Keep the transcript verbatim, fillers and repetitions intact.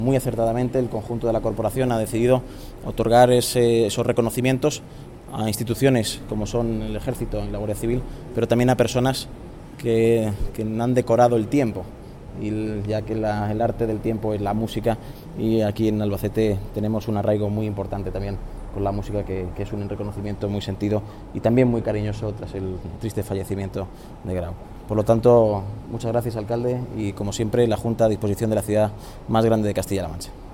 Muy acertadamente el conjunto de la corporación ha decidido otorgar ese, esos reconocimientos a instituciones como son el Ejército y la Guardia Civil, pero también a personas que, que han decorado el tiempo, y ya que la, el arte del tiempo es la música, y aquí en Albacete tenemos un arraigo muy importante también con la música, que, que es un reconocimiento muy sentido y también muy cariñoso tras el triste fallecimiento de Grau. Por lo tanto, muchas gracias, alcalde, y como siempre la Junta a disposición de la ciudad más grande de Castilla-La Mancha.